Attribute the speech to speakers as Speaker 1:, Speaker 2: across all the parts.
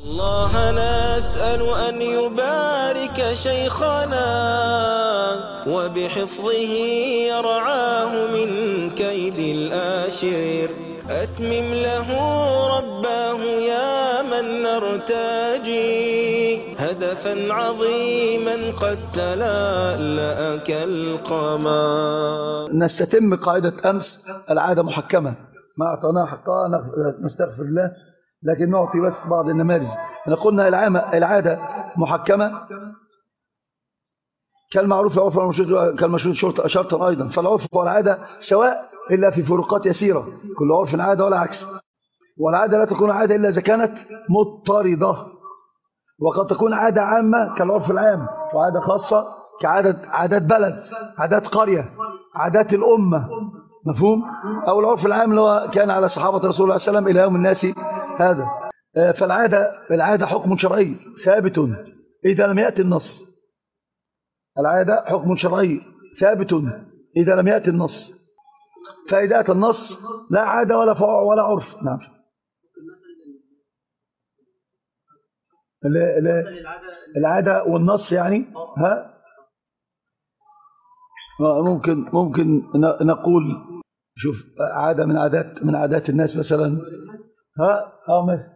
Speaker 1: الله نسأل أن يبارك شيخنا وبحفظه يرعاه من كيد الآشر. أتمم له رباه يا من نرتجي هدفا عظيما قد تلألأ كالقمر.
Speaker 2: نستتم قاعدة أمس: العادة محكمة، ما أعطيناها حقها نستغفر الله، لكن نعطي بس بعض النماذج. قلنا العادة محكمة كالمعروف عرفا والمشروط كالمشروط شرطا أيضا. فالعرف والعادة سواء إلا في فروقات يسيرة، كل عرف عادة ولا عكس. والعادة لا تكون عادة إلا إذا كانت مضطردة، وقد تكون عادة عامة كالعرف العام، وعادة خاصة عادات بلد، عادات قرية، عادات الأمة، مفهوم؟ أو العرف العام اللي هو كان على صحابة رسول الله صلى الله عليه وسلم إلى يوم الناس هذا. فالعادة حكم شرعي ثابت إذا لم يأتي النص. العادة حكم شرعي ثابت إذا لم يأتي النص. فإذا أتى النص لا عادة ولا فروع ولا عرف. نعم. العادة والنص يعني ها ممكن نقول شوف عادة من عادات الناس مثلا مثلا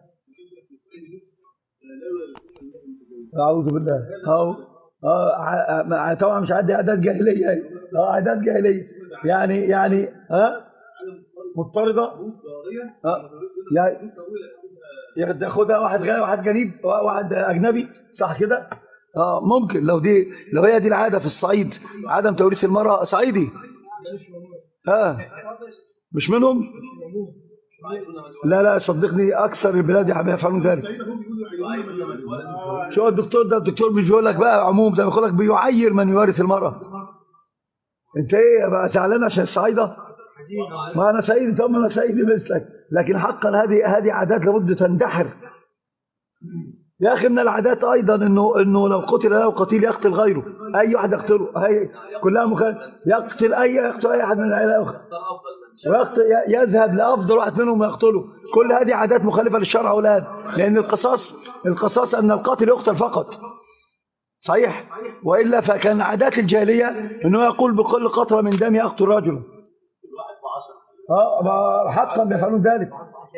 Speaker 2: أعوذ بالله طبعا مش عادات جاهلية، عادات جاهلية يعني مضطردة، يعني ياخدها واحد غير واحد جنيب واحد أجنبي، صح كده؟ ممكن لو هي دي العادة في الصعيد، عدم توريث المرأة صعيدي. مش منهم؟ لا صدقني أكثر البلاد يفعلون ذلك. شو الدكتور مش بيقول لك بقى عموم، ده بيقول لك بيعير من يورث المرأة. انت ايه بقى زعلان عشان الصعيدة؟ ما انا سعيد، طب انا سعيد مثلك، لكن حقا هذه عادات لابد تندحر يا اخي. من العادات ايضا انه لو قتل له قتيل يقتل غيره، اي واحد يقتله، هي كلها مخالفه. يقتل اي احد من العائله، يذهب لافضل واحد منهم ويقتله. كل هذه عادات مخالفه للشرع والان، لان القصاص ان القاتل يقتل فقط، صحيح؟ والا فكان عادات الجاهليه انه يقول بكل قطره من دمي اقتل رجلا. حقا بيفعلون ذلك.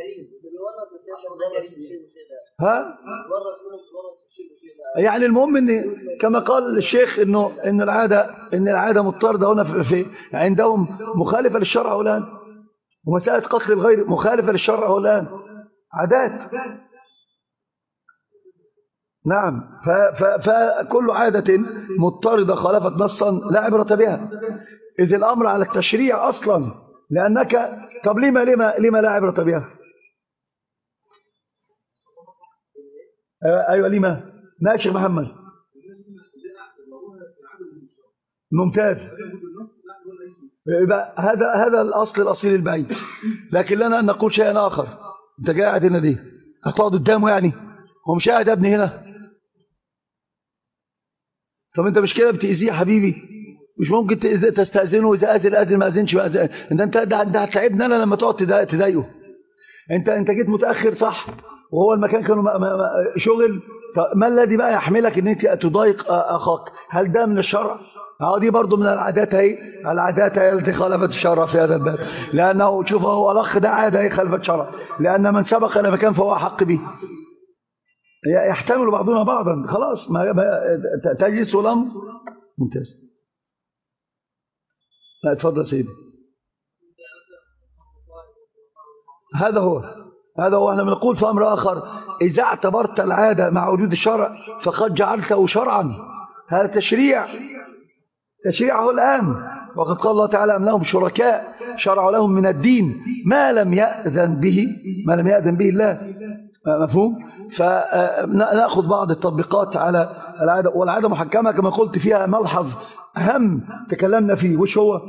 Speaker 2: يعني المهم ان كما قال الشيخ ان العاده مضطرده هنا في عندهم مخالفه للشرع والان، ومساله قتل الغير مخالفه للشرع والان، عادات. نعم. فكل عاده مضطرده خالفت نصا لا عبره بها، اذ الامر على التشريع اصلا، لانك طب لما لا عبره بها؟ ايوه لما؟ ماشي محمد، ممتاز. يبقى هذا الاصل الاصيل البعيد، لكن لنا ان نقول شيئا اخر. انت قاعد هنا دي هتقعد قدامه يعني؟ هو مش قاعد يا ابني هنا؟ طب انت مش كده بتاذيه يا حبيبي؟ مش ممكن تستاذنه واذا اذن ما اذنش بقى. انت هتتعبني انا لما تقعد تضايقه. انت جيت متاخر صح، وهو المكان كانوا شغل. ما الذي بقى يحملك ان انت تضايق اخاك؟ هل ده من الشرع؟ دي برضو من العادات العادات التي خالفت الشرع في هذا الباب، لانه شوف هو الاخ ده عاده خالفت الشرع، لان من سبق الى مكان فهو احق به. يحتمل بعضنا بعضا، خلاص تجلس والامر ممتاز. لا اتفضل سيدي. هذا هو احنا بنقول في امر اخر: اذا اعتبرت العاده مع وجود الشرع فقد جعلته شرعا. هذا تشريعه الان، وقد قال الله تعالى: ام لهم شركاء شرعوا لهم من الدين ما لم يأذن به الله. مفهوم؟ فناخذ بعض التطبيقات على العاده. والعاده محكمه كما قلت، فيها ملحظ اهم تكلمنا فيه، وش هو؟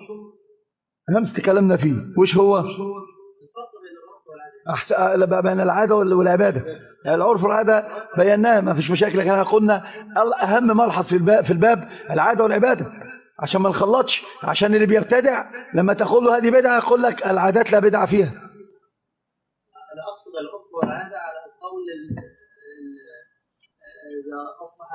Speaker 2: بين العادة والعبادة. يعني العرف والعادة بيناها ما فيش مشاكل، لكن قلنا أهم ملحظ في الباب العادة والعبادة، عشان ما نخلطش. عشان اللي بيبتدع لما تقول له هذه بدعة يقول لك العادات لا بدعة فيها.
Speaker 3: أنا أقصد العرف والعادة على القول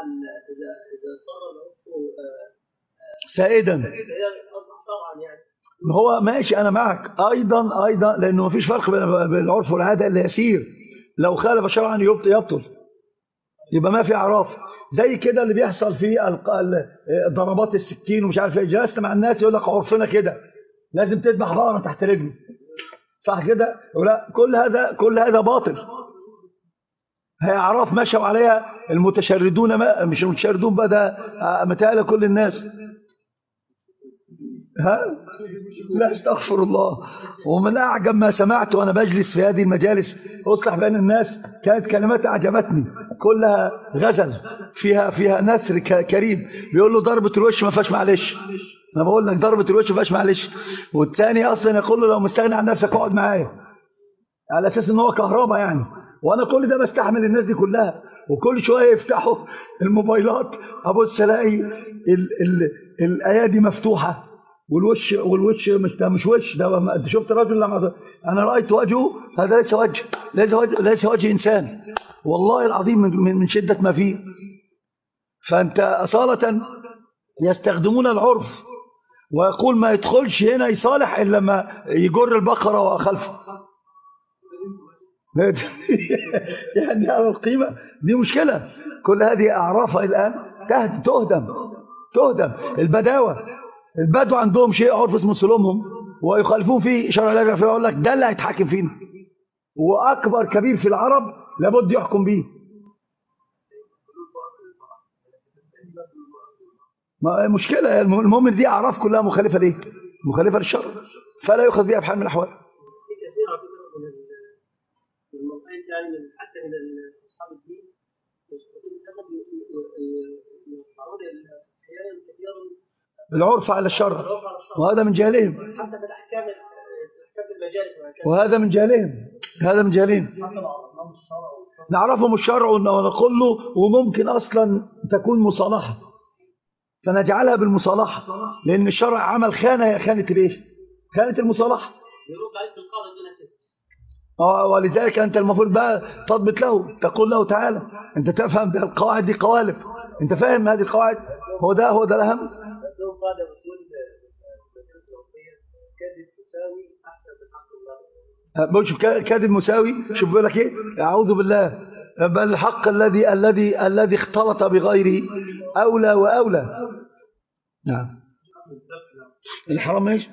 Speaker 3: إذا صار العرف
Speaker 2: سائدا
Speaker 3: طبعا يعني.
Speaker 2: هو ماشي، أنا معك أيضا لأنه ما فيش فرق بين العرف والعادة إلا يسير. لو خالف شرعا يبطل، يبقى ما في اعراف. زي كده اللي بيحصل في ضربات السكين ومش عارف ايه، جلست مع الناس يقول لك عرفنا كده لازم تذبح بقره تحت رجله، صح كده؟ ولا كل هذا باطل. هي اعراف مشوا عليها المتشردون، مش المتشردون بقى، ده متهيألي كل الناس. ها؟ لا استغفر الله. ومن أعجب ما سمعت وأنا بجلس في هذه المجالس أصلح بين الناس كانت كلمات أعجبتني، كلها غزل، فيها نثر كريم. بيقول له ضربة الوش ما فيهاش معلش، أنا بقول لك ضربة الوش ما فيهاش معلش. والثاني أصلا يقول له لو مستغني عن نفسك اقعد معايا، على أساس إن هو كهرباء يعني. وأنا كل ده بستحمل الناس دي كلها، وكل شوية يفتحوا الموبايلات أبص ألاقي الأيادي مفتوحة، والوش مش وش ده. انت شفت الرجل لما انا رايت وجهه، هذا ليس وجه انسان والله العظيم من شده ما فيه. فانت اصاله يستخدمون العرف، ويقول ما يدخلش هنا يصالح الا لما يجر البقره وخلفه. يعني القيمه دي مشكله. كل هذه اعراف الان تهدم. البدو عندهم شيء عرف اسمه سلومهم، ويخالفون فيه شرع الله جل وعلا، يقول لك ده اللي هيتحكم فينا، واكبر كبير في العرب لابد يحكم به. مشكله. المهم دي اعراف كلها مخالفه ليه؟ مخالفه للشرع، فلا يؤخذ بها بحال من الاحوال.
Speaker 3: حتى من اصحاب الدين
Speaker 2: العرف على الشرع، وهذا من جهلهم.
Speaker 3: حتى في الاحكام المجالس،
Speaker 2: وهذا من جهلهم. نعرفهم الشرع ونقول له، وممكن اصلا تكون مصالحه فنجعلها بالمصالحه، لان الشرع عمل خانه، هي خانه الايه؟ خانه المصالحه. ولذلك انت المفروض بقى تضبط له، تقول له تعالى انت تفهم القواعد دي قوالب، انت فاهم هذه القواعد، هو ده الاهم. شوف كاذب مساوي، شوف بيقول لك ايه؟ اعوذ بالله، بل الحق الذي اختلط بغيره اولى واولى. نعم. الحرام ايش؟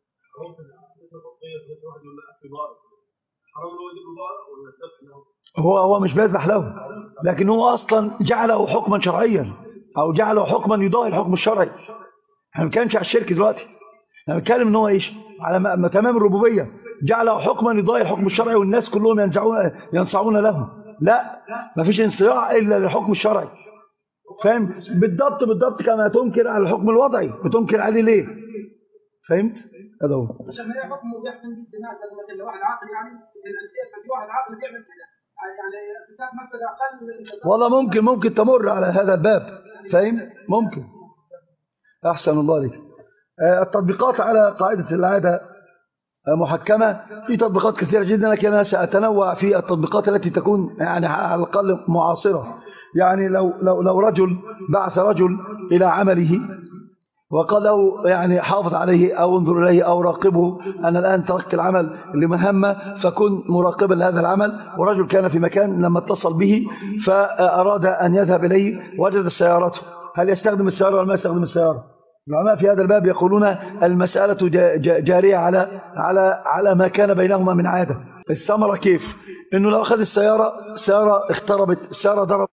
Speaker 2: هو مش بيذبح له، لكن هو اصلا جعله حكما شرعيا، او جعله حكما يضاهي الحكم الشرعي. احنا ما بنتكلمش على الشرك دلوقتي، احنا بنتكلم ان هو ايش؟ على تمام الربوبيه، جعله حكما يضاهي الحكم الشرعي، والناس كلهم ينصعون له. لا، ما فيش انصياع الا للحكم الشرعي. فاهم؟ بالضبط كما تنكر على الحكم الوضعي، بتنكر عليه ليه؟ فهمت؟ هذا هو.
Speaker 3: عشان هي حكمه بيحكم بالناس، لو واحد عاقل يعني في واحد عاقل بيعمل كده، يعني ارتكاب مفسده اقل.
Speaker 2: والله ممكن تمر على هذا الباب، فاهم؟ ممكن. احسن الله عليك. التطبيقات على قاعده العاده محكمه في تطبيقات كثيره جدا، لكن انا ساتنوع في التطبيقات التي تكون يعني على الاقل معاصره. يعني لو رجل بعث رجل الى عمله وقال له يعني حافظ عليه أو انظر إليه أو راقبه، أنا الآن تركت العمل لمهمة فكن مراقبا لهذا العمل. ورجل كان في مكان لما اتصل به فأراد أن يذهب إليه وجد سيارته، هل يستخدم السيارة ولا ما يستخدم السيارة؟ العلماء في هذا الباب يقولون المسألة جارية على ما كان بينهما من عادة. الثمرة كيف؟ إنه لو أخذ السيارة اختربت، السيارة ضربت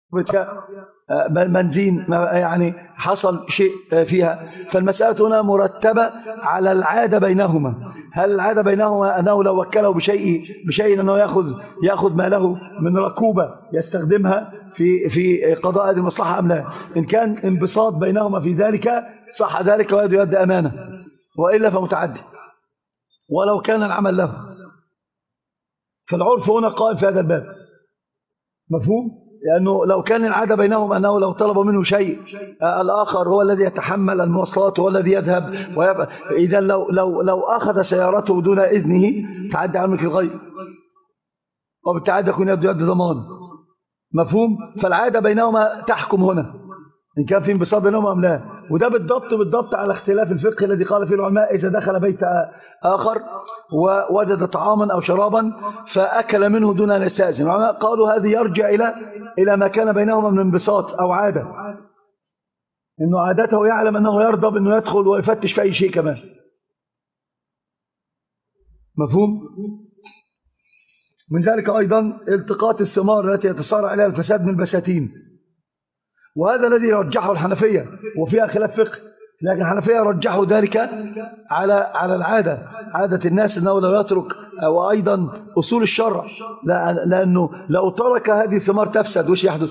Speaker 2: بنزين، يعني حصل شيء فيها، فالمسألة هنا مرتبة على العادة بينهما. هل العادة بينهما أنه لو وكله بشيء أنه يأخذ ما له من ركوبة يستخدمها في قضاء هذه المصلحة أم لا؟ إن كان انبساط بينهما في ذلك صح ذلك ويد أمانة، وإلا فمتعدي ولو كان العمل له. فالعرف هنا قائم في هذا الباب، مفهوم؟ لأنه لو كان العادة بينهم أنه لو طلب منه شيء الآخر هو الذي يتحمل المواصلات هو الذي يذهب إذا لو أخذ سيارته دون إذنه تعدى عن ملك الغير، وبالتعدي يكون يد ضمان. مفهوم؟ فالعادة بينهما تحكم هنا إن كان في انبساط بينهما أم لا. وده بالضبط على اختلاف الفقه الذي قال فيه العلماء إذا دخل بيت آخر ووجد طعاما أو شرابا فأكل منه دون أن يستأذن. العلماء قالوا هذه يرجع إلى ما كان بينهما من انبساط أو عادة، إنه عادته يعلم أنه يرضى بأنه يدخل ويفتش في أي شيء كمان. مفهوم؟ من ذلك أيضا التقاط الثمار التي يتصارع عليها الفساد من البساتين، وهذا الذي رجحه الحنفية وفيها خلاف فقه، لكن الحنفية رجحوا ذلك على العادة، عادة الناس أنه لا يترك، وأيضا أصول الشرع، لأنه لو ترك هذه الثمار تفسد وش يحدث؟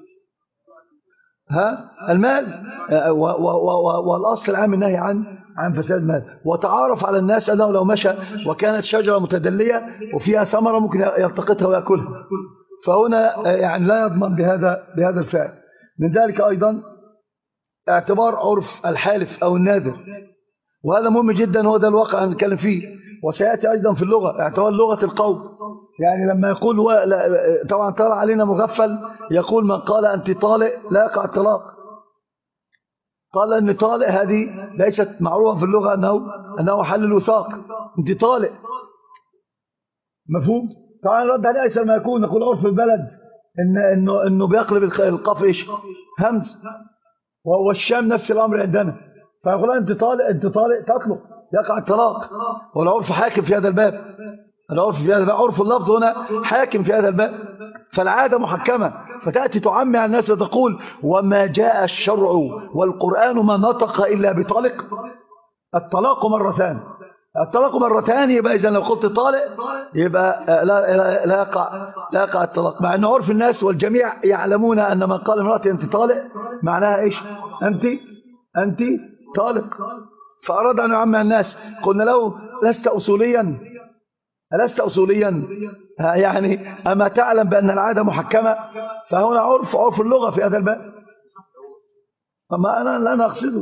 Speaker 2: المال، والأصل العام النهي عن فساد المال. وتعارف على الناس أنه لو مشى وكانت شجرة متدلية وفيها ثمرة ممكن يلتقطها ويأكلها، فهنا يعني لا يضمن بهذا الفعل. من ذلك أيضا اعتبار عرف الحالف أو الناذر، وهذا مهم جدا، هو ده الواقع اللي هنتكلم فيه. وسيأتي أيضا في اللغة اعتبار لغة القوم، يعني لما يقول طبعا طلع علينا مغفل يقول من قال أنت طالق لا يقع الطلاق، قال أن طالق هذه ليست معروفة في اللغة أنه حل الوثاق، أنت طالق. مفهوم؟ طبعا الرد عليه أيسر ما يكون، نقول عرف البلد إنه بيقلب القاف إيش؟ همز، والشام نفس الأمر عندنا، فيقول أنت طالق تطلق يقع الطلاق، والعرف حاكم في هذا الباب. عرف اللفظ هنا حاكم في هذا الباب، فالعادة محكمة. فتأتي تعمي على الناس وتقول وما جاء الشرع والقرآن ما نطق إلا بطلق. الطلاق مرتان، يبقى إذا لو قلت طالق يبقى لا يقع الطلاق، مع أن عرف الناس والجميع يعلمون أن من قال امرأتي أنت طالق معناها إيش؟ أنت طالق. فأراد أن يعمي الناس، قلنا له لست أصوليا يعني أما تعلم بأن العادة محكمة؟ فهنا عرف اللغة في هذا الباب. أما أنا أقصده،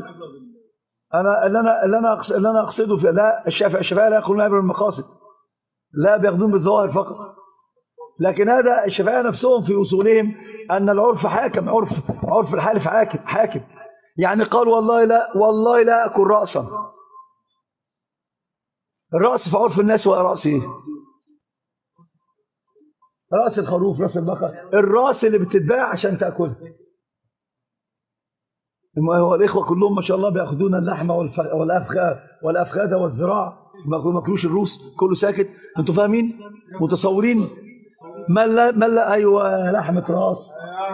Speaker 2: اللي أنا أقصده في لا الشافعية لا يقولون عبر المقاصد، لا بياخذون بالظواهر فقط، لكن هذا الشافعية نفسهم في أصولهم أن العرف حاكم، عرف الحالف حاكم. يعني قال والله لا أكل رأسا. الرأس في عرف الناس هو رأس إيه؟ رأس الخروف، رأس البقر، الرأس اللي بتتباع عشان تأكلها. هو الإخوة كلهم ما شاء الله بيأخذون اللحم والأفخاذ والذراع، ما كلوش الروس، كله ساكت. أنتوا فاهمين؟ متصورين؟ ملا أيوة لحمة راس.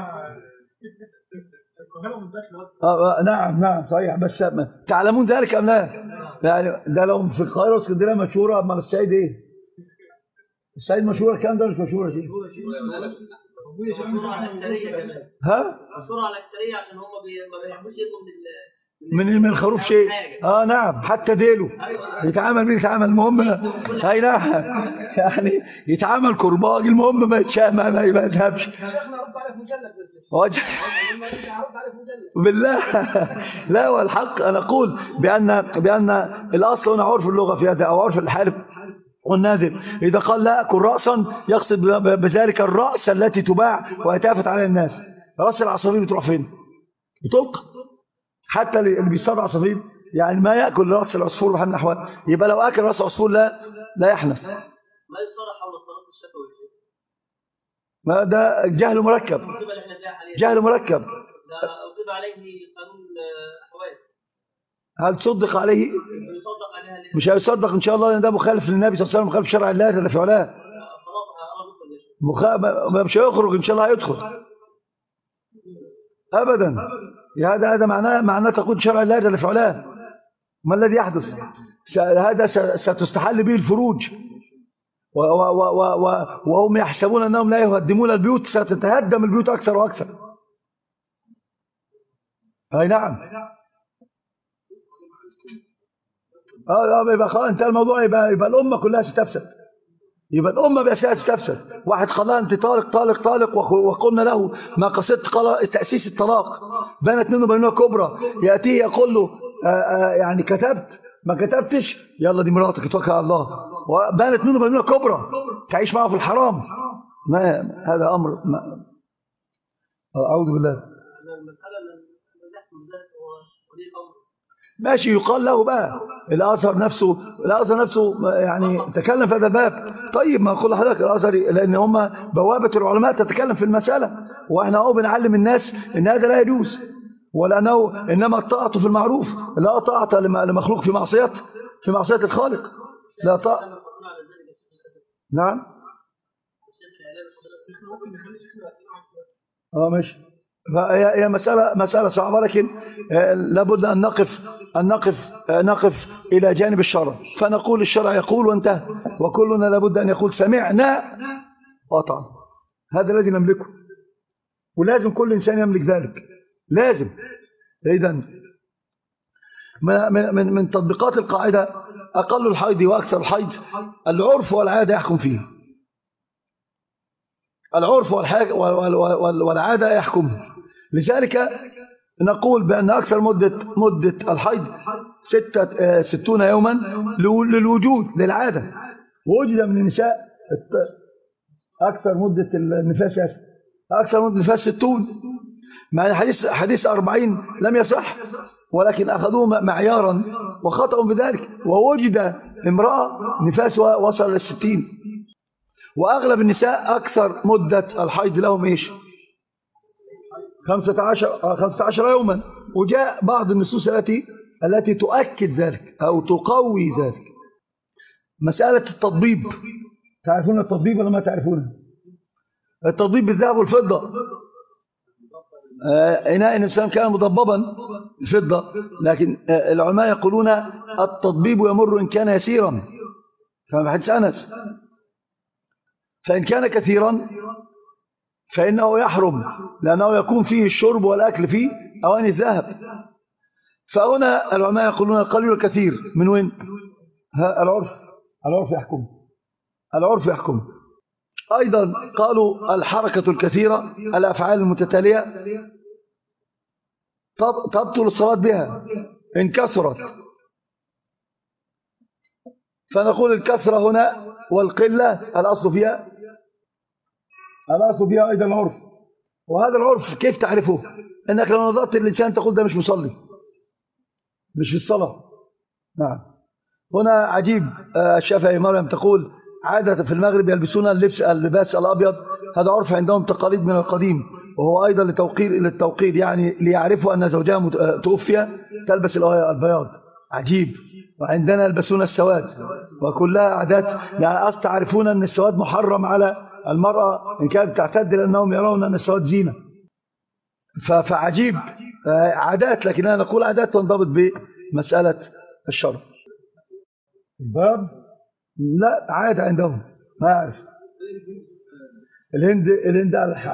Speaker 2: نعم صحيح، بس تعلمون ذلك أم لا؟ يعني ده لو في القاهرة واسكندرية مشهورة، أما الصعيد إيه؟ الصعيد مشهورة كام ده مش مشهورة شيء؟
Speaker 4: مشهورة على الأكثرية كمان. مشهورة على الأكثرية عشان هم ما بيحبوش يدوا
Speaker 2: من الخروف شيء. نعم، حتى ديله يتعامل بيه، يتعامل المهم اي نعم، يعني يتعامل كرباج، المهم ما يذهبش.
Speaker 3: شيخنا رد عليك مجلد
Speaker 2: بالله. لا، والحق انا اقول بان الاصل هنا عرف اللغه في هذا، او عرف الحالف والناذر. إذا قال لا أكل رأسا يقصد بذلك الرأس التي تباع ويتافت على الناس. رأس العصافير بتروح فين؟ بتلقى. حتى اللي بيصطاد عصافير يعني ما يأكل رأس العصفور بحال من الأحوال، يبقى لو أكل رأس العصفور لا يحنث.
Speaker 4: ما يصرح حول الطلاق الشفوي.
Speaker 2: ما ده جهل مركب، جهل مركب.
Speaker 4: ده أوجب عليه قانون أحوال.
Speaker 2: هل تصدق عليه؟ مش هيصدق ان شاء الله، لان ده مخالف للنبي صلى الله عليه وسلم، مخالف شرع الله جل في علاه. مش هيخرج ان شاء الله، هيدخل ابدا. هذا معناه تقود شرع الله جل في علاه. ما الذي يحدث؟ هذا ستستحل به الفروج، وهم يحسبون انهم لا يهدمون البيوت، ستتهدم البيوت اكثر واكثر. اي نعم. يبقى خلاص انتهى الموضوع، يبقى الامه كلها ستفسد، يبقى الامه باساسها ستفسد. واحد قال انت طالق وقلنا له ما قصدت، قال تاسيس الطلاق، بانت منه بينونه كبرى، ياتيه يقول له يعني كتبت ما كتبتش، يلا دي مراتك اتوكل على الله، وبانت منه بينونه كبرى، تعيش معه في الحرام. ما هذا امر أعوذ بالله.
Speaker 4: المسألة اللي نحن ذات ولي الأمر
Speaker 2: ماشي، يقال له بقى الأزهر نفسه يعني تكلم في هذا الباب. طيب ما أقول لحضرتك الأزهر لأن هم بوابة العلماء تتكلم في المسألة، وإحنا أهو بنعلم الناس إن هذا لا يجوز، ولأنه إنما الطاعة في المعروف، لا طاعة لمخلوق في معصية الخالق، لا طاعة. نعم. ماشي. فهي مسألة صعبة، لكن لابد أن نقف إلى جانب الشرع، فنقول الشرع يقول وانتهى، وكلنا لابد أن يقول سمعنا وأطعنا. هذا الذي نملكه، ولازم كل إنسان يملك ذلك، لازم. إذن من تطبيقات القاعدة أقل الحيض وأكثر الحيض العرف والعادة يحكم فيه. العرف والعادة يحكم. لذلك نقول بأن أكثر مدة الحيض 60 يوما للوجود للعادة، ووجد من النساء أكثر مدة النفاس 60، مع حديث 40 لم يصح، ولكن أخذوه معيارا وخطأوا بذلك، ووجد امرأة نفاسها وصل ل60. وأغلب النساء أكثر مدة الحيض لهم إيش؟ 15 يوما. وجاء بعض النصوص التي تؤكد ذلك أو تقوي ذلك. مسألة التطبيب، تعرفون التطبيب ولا ما تعرفونه؟ التطبيب بالذهب والفضة. إناء الإنسان كان مضببا الفضة، لكن العلماء يقولون التطبيب يمر إن كان يسيرا، كما حديث أنس، فإن كان كثيرا فإنه يحرم، لأنه يكون فيه الشرب والأكل فيه أواني الذهب. فهنا العلماء يقولون القليل والكثير من وين؟ العرف يحكم. أيضا قالوا الحركة الكثيرة، الأفعال المتتالية تبطل الصلاة بها إن كثرت. فنقول الكثرة هنا والقلة الأصل فيها أيضا العرف. وهذا العرف كيف تعرفه؟ إنك لو نظرت للإنسان تقول ده مش مصلي، مش في الصلاة. نعم. هنا عجيب، الشافعي مريم تقول عادة في المغرب يلبسون اللباس الأبيض، هذا عرف عندهم تقاليد من القديم، وهو أيضا للتوقير يعني ليعرفوا أن زوجها توفي تلبس البياض. عجيب. وعندنا يلبسون السواد، وكلها عادات يعني تعرفون أن السواد محرم على المرأة إن كانت تعتد، لأنهم يرون أن السواد زينة. فعجيب، عادات، لكننا نقول عادات تنضبط بمسألة الشرع. البياض لا عادة عندهم، ما أعرف. الهند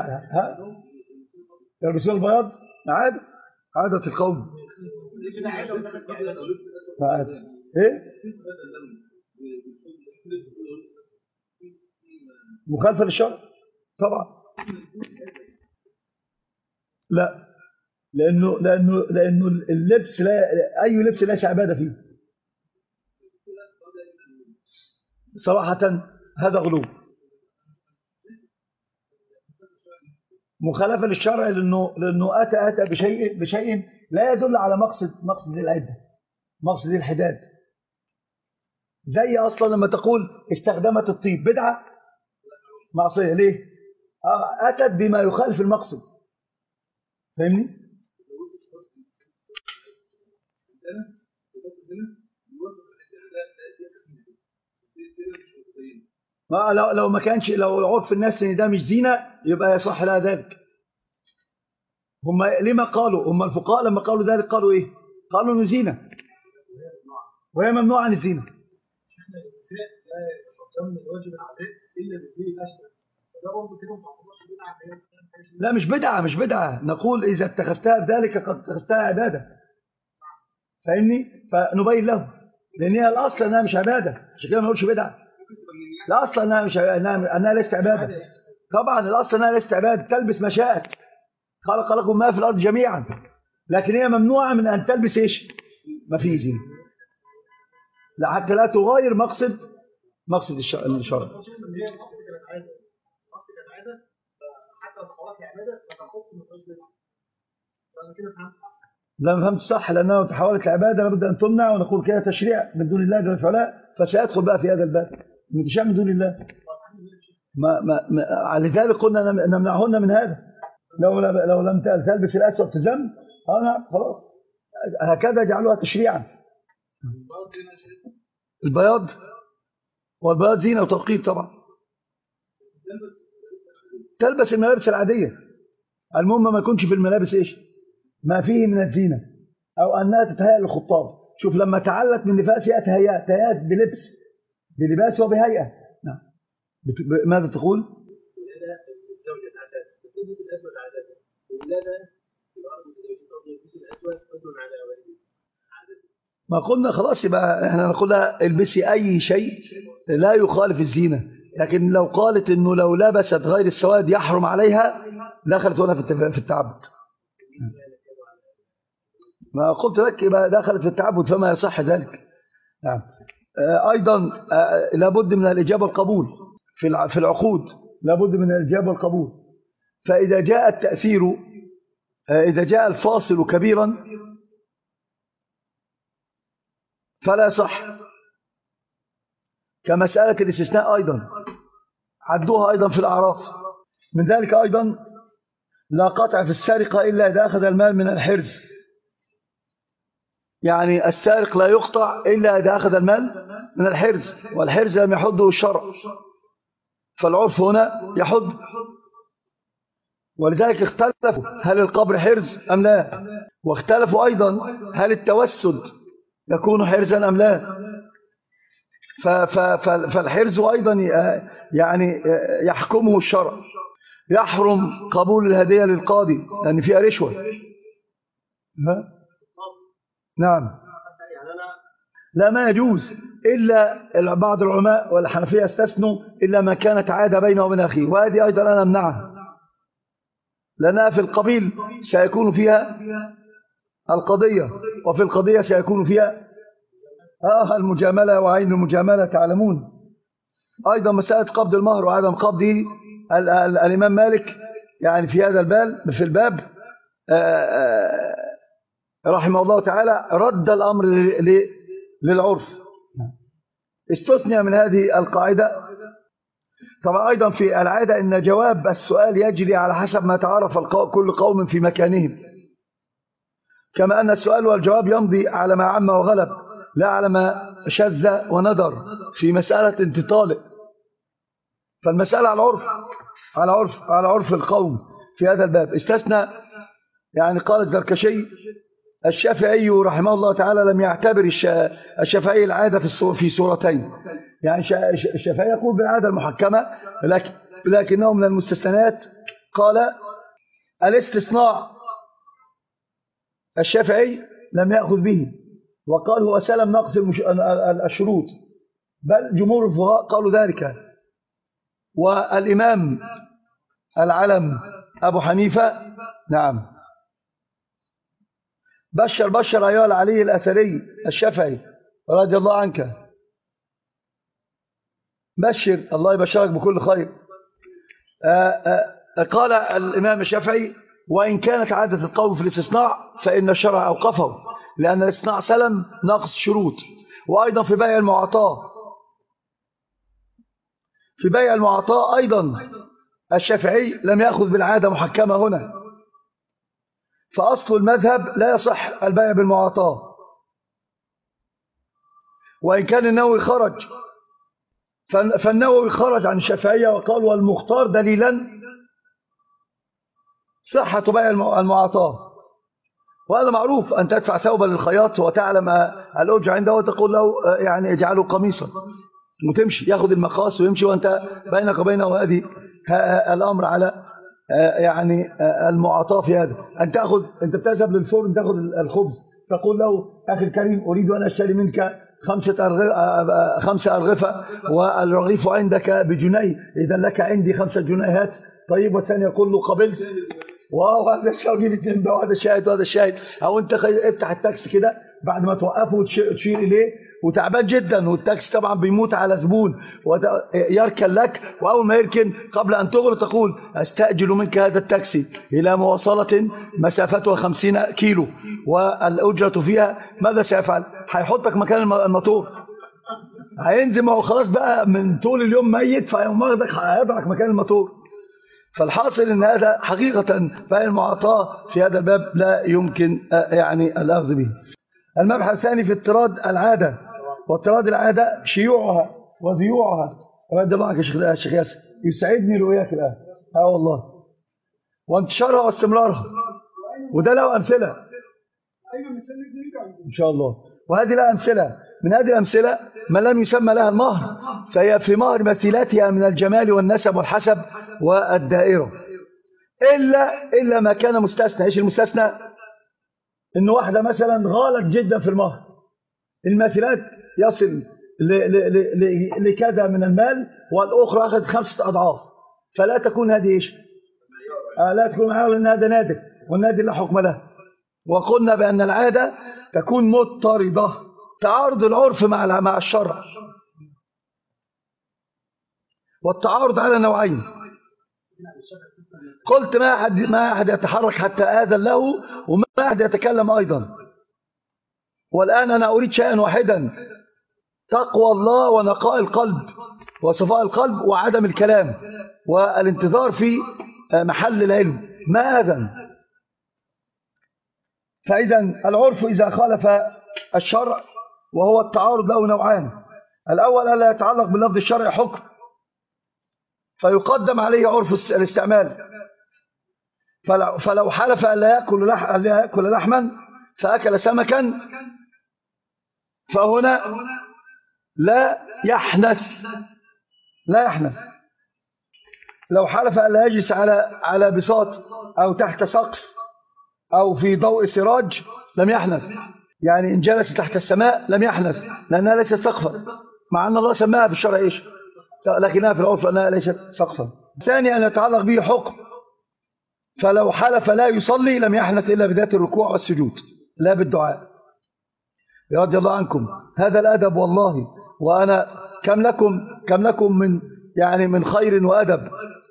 Speaker 2: يلبسون البياض عادة القوم. عادة ايه؟ مخالفة للشرع طبعا. لا، لأنه اللبس أي لبس ليس عبادة فيه صراحة. هذا غلو، مخالفة للشرع، لأنه أتى بشيء لا يدل على مقصد العدة، مقصد الحداد. زي أصلا لما تقول استخدمت الطيب، بدعة معصية. ليه؟ أتت بما يخالف المقصد، فاهمني؟ لو ما كانش، لو عرف الناس ان ده مش زينة يبقى يصح لها ذلك. هم لما قالوا، هم الفقهاء لما قالوا ذلك قالوا ايه؟ قالوا انه زينة وهي ممنوعة عن الزينة. لا مش بدعة، نقول إذا اتخذتها بذلك قد اتخذتها عبادة، فاهمني؟ فنبين له، لأن هي الأصل أنها مش عبادة، عشان كده ما نقولش بدعة. لا، أصل أنها ليست عبادة. طبعا الأصل أنها ليست عبادة، تلبس ما شاءت، خلق لكم ما في الأرض جميعا، لكن هي ممنوعة من أن تلبس إيش؟ ما فيه زينة، حتى لا تغير مقصد الشرع. لا، ما فهمت صح، لأنه تحولت العبادة لابد أن تمنع، ونقول كده تشريع من دون الله جل وعلا، فسيدخل بقى في هذا الباب من تشريع من دون الله. لذلك قلنا نمنعهن من هذا. لو لم تلبس الأسود تزم خلاص، هكذا جعلوها تشريعا. البياض، والبياض زينة وتوقيت طبعا. تلبس الملابس العادية، المهم ما يكونش في الملابس ايش ما فيه من الزينة، او انها تتهيأ للخطاب. شوف لما تعلق من نفاسها تهيأت بلباس وبهيئة. نعم. ماذا تقول؟ ما قلنا خلاص، يبقى احنا نقول لها البسي اي شيء لا يخالف الزينة، لكن لو قالت انه لو لبست غير السواد يحرم عليها دخلت هنا في التعبد. ما قلت لك يبقى دخلت في التعبد، فما يصح ذلك. نعم. ايضا لابد من الاجابه والقبول في العقود، لابد من الاجابه والقبول. فاذا جاء التاثير، اذا جاء الفاصل كبيرا فلا صح، كمساله الاستثناء ايضا عدوها ايضا في الاعراف. من ذلك ايضا لا قطع في السرقه الا اذا اخذ المال من الحرز، يعني السارق لا يقطع إلا إذا أخذ المال من الحرز، والحرز لم يحده الشرع، فالعرف هنا يحد. ولذلك اختلفوا هل القبر حرز أم لا، واختلفوا أيضا هل التوسد يكون حرزا أم لا. فالحرز أيضا يعني يحكمه الشرع. يحرم قبول الهدية للقاضي لأن فيها رشوة. نعم. لا، ما يجوز إلا بعض العلماء والحنفية استثنوا إلا ما كانت عادة بينه وبين أخيه، وهذه أيضا أنا أمنعها، لأنها في القبيل سيكون فيها القضية، وفي القضية سيكون فيها المجاملة وعين المجاملة تعلمون. أيضا مسألة قبض المهر وعدم قبضه، الإمام مالك يعني في هذا الباب رحمه الله تعالى رد الأمر للعرف، استثنى من هذه القاعدة. طبعا أيضا في العادة أن جواب السؤال يجري على حسب ما تعرف كل قوم في مكانهم، كما أن السؤال والجواب يمضي على ما عم وغلب لا على ما شذ وندر في مسألة انت طالق. فالمسألة على عرف القوم في هذا الباب. استثنى يعني قال الزركشي الشافعي رحمه الله تعالى لم يعتبر الشافعي العادة في صورتين، يعني الشافعي يقول بالعادة المحكمة، لكنه من المستثنات قال الاستثناء الشافعي لم يأخذ به، وقال هو سلم نقص الشروط، بل جمهور الفقهاء قالوا ذلك. والإمام العلم أبو حنيفة نعم بشر أيها العلي الأثري الشافعي رضي الله عنك، بشر الله يبشرك بكل خير. قال الإمام الشافعي وإن كانت عادة القوم في الاستثناء فإن الشرع أوقفه، لأن الاستثناء سلم نقص شروط. وأيضا في بيع المعاطاة أيضا الشافعي لم يأخذ بالعادة محكمة هنا، فأصل المذهب لا يصح البيع بالمعاطاة. وإن كان النووي خرج، فالنووي خرج عن الشافعية وقال والمختار دليلا صحة بيع المعاطاة. وهذا معروف، أن تدفع ثوبا للخياط وتعلم الأجر عنده وتقول له يعني اجعله قميصا وتمشي، ياخذ المقاس ويمشي، وأنت بينك وبينه هذه الأمر على يعني المعاطاة في هذا. أنت بتذهب للفرن تأخذ الخبز، تقول له أخي الكريم أريد أن أشتري منك 5 أرغفة والرغيف عندك بجنيه، إذا لك عندي 5 جنيهات. طيب، والثاني يقول له قبلت، وهذا الشاهد الاثنين بقى، وهذا الشاهد وهذا الشاهد. أو أنت افتح التاكسي كده بعد ما توقفه وتشير إليه وتعبان جدا، والتاكسي طبعا بيموت على زبون يركن لك، وأول ما يركن قبل أن تغلق تقول أستأجل منك هذا التاكسي إلى مواصلة مسافتها 50 كيلو والأجرة فيها. ماذا سيفعل؟ هيحطك مكان الموتور، هينزل، ما هو خلاص بقى من طول اليوم ميت، فيوم واخدك هيضعك مكان الموتور. فالحاصل ان هذا حقيقة فالمعاطاة في هذا الباب لا يمكن يعني الأخذ به. المبحث الثاني في اضطراد العادة، واضطراد العادة شيوعها وذيوعها. رد الله عنك يا شيخ ياسر، يسعدني رؤياك الآن. والله. وانتشارها واستمرارها، وده له أمثلة إن شاء الله. وهذه لها أمثلة، من هذه الأمثلة ما لم يسمى لها المهر، فهي في مهر مثيلاتها من الجمال والنسب والحسب والدائرة، إلا ما كان مستثنى. إيش المستثنى؟ إن واحدة مثلا غالت جدا في المهر، المثيلات يصل لكذا من المال، والأخرى أخذت 5 أضعاف، فلا تكون هذه إيش؟ لا تكون معها، لأن هذا نادر، والنادر لا حكم له. وقلنا بأن العادة تكون مضطردة، تعارض العرف مع الشرع. والتعارض على نوعين. قلت ما أحد يتحرك حتى آذن له، وما أحد يتكلم أيضا. والآن أنا أريد شيئا واحدا: تقوى الله ونقاء القلب وصفاء القلب وعدم الكلام والانتظار في محل العلم. ما آذن. فإذا العرف إذا خالف الشرع، وهو التعارض له نوعان: الأول ألا يتعلق باللفظ الشرعي حكم فيقدم عليه عرف الاستعمال، فلو حلف ألا يأكل لحما فأكل سمكا، فهنا لا يحنث. لو حلف ألا يجلس على بساط أو تحت سقف أو في ضوء سراج لم يحنث. يعني إن جلس تحت السماء لم يحنث، لأنها ليست سقفا، مع أن الله سماها بالشرع إيش؟ لكنها في العرف أنها ليست سقفا. ثاني أن يتعلق به حكم، فلو حلف لا يصلي لم يحنث إلا بذات الركوع والسجود لا بالدعاء. رضي الله عنكم، هذا الأدب والله. وأنا كم لكم من خير وأدب،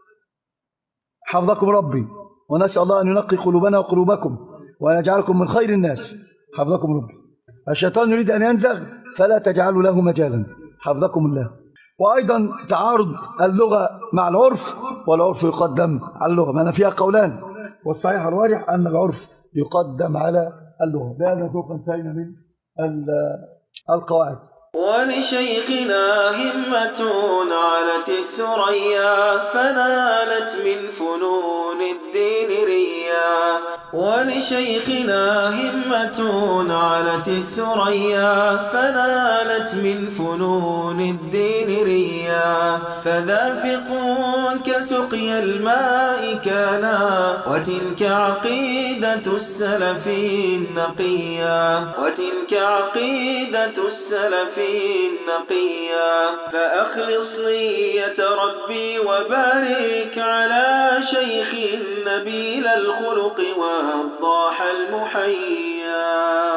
Speaker 2: حفظكم ربي، ونسأل الله أن ينقي قلوبنا وقلوبكم وأن يجعلكم من خير الناس، حفظكم ربي. الشيطان يريد أن ينزغ فلا تجعلوا له مجالا، حفظكم الله. وأيضا تعارض اللغة مع العرف، والعرف يقدم على اللغة، ما أنا فيها قولان، والصحيح الراجح أن العرف يقدم على اللغة. بهذا نكون انتهينا من القواعد.
Speaker 1: ولشيخنا همة علت الثريا فنالت من فنون الدين ريا. ولشيخنا همة علت الثريا فنالت من فنون الدين ريا. فذا فقه كسقي الماء كانا، وتلك عقيدة السلف النقيا. وتلك عقيدة السلف النقيا. فأخلص نية ربي وبارك على شيخ نبيل الخلق والضاح المحيا.